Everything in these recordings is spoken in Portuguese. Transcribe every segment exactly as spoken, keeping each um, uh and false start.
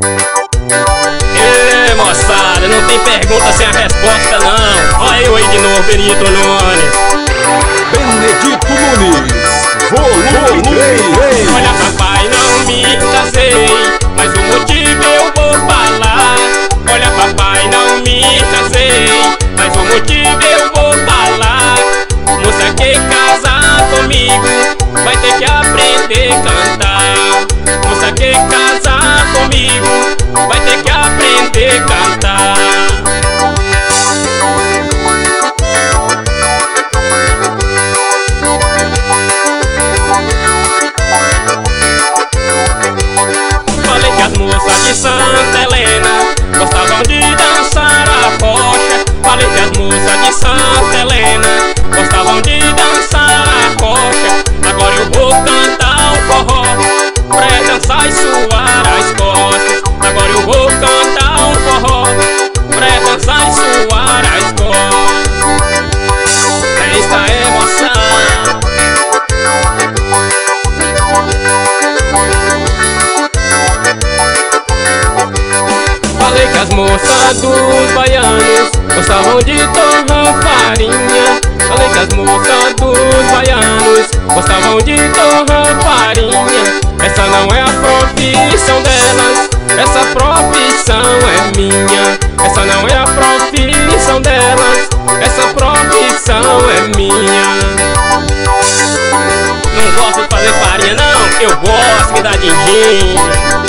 Ê, moçada, não tem pergunta sem a resposta não. Olha eu aí de novo, Benito Nunes. Benedito Nunes, volume três. Olha, papai, não me casei, mas o motivo eu vou falar. Olha, papai, não me casei, mas o motivo eu vou falar. Moça que casar comigo vai ter que aprender a cantar. Moça que casar comigo vai ter que aprender a cantar. Falei que as moças de Santa Helena gostavam de dançar a rocha. Falei que as moças de Santa Helena gostavam de dançar a rocha. Agora eu vou cantar um forró pra dançar e suar as costas. Agora eu vou cantar um forró pra dançar e suar as costas. Esta é emoção. Falei que as moças dos baianos gostavam de torrar farinha. Falei que as moças dos baianos gostavam de torrar farinha. Essa não é a profissão delas, essa profissão é minha. Essa não é a profissão delas, essa profissão é minha. Não gosto de fazer farinha não, eu gosto de dar din-din.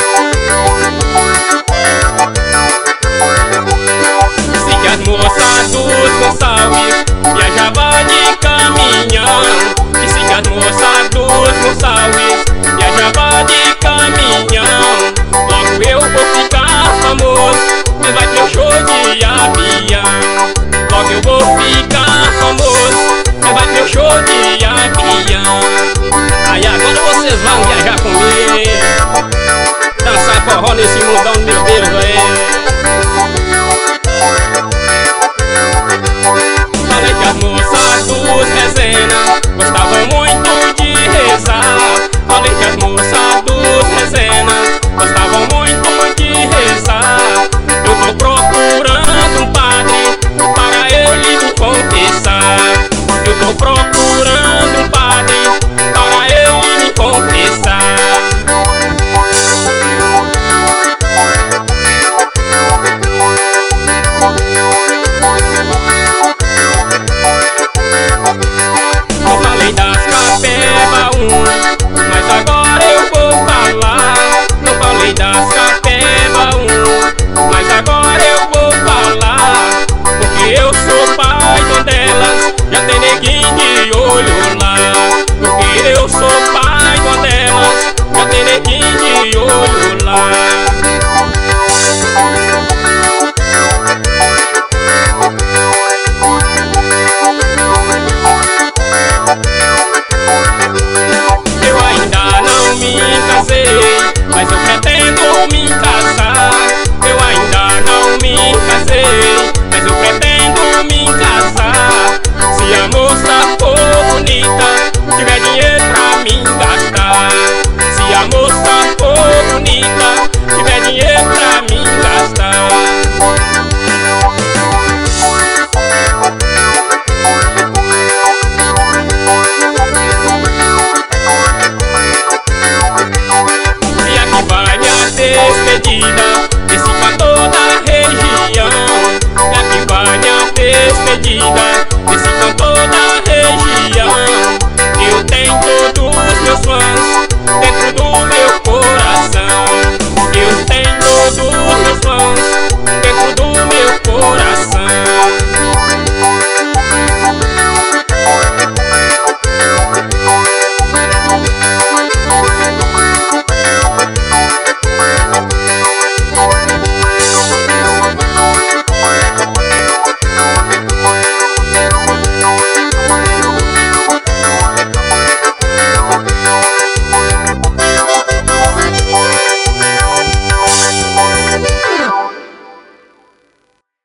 As moças dos Gonçalves viajavam de caminhão. Disse que as moças dos Gonçalves viajavam de caminhão. Logo eu vou ficar famoso, e vai ter um show de avião. Logo eu vou ficar famoso, e vai ter um show de avião. Aí agora vocês vão viajar comigo, dançar forró nesse mundão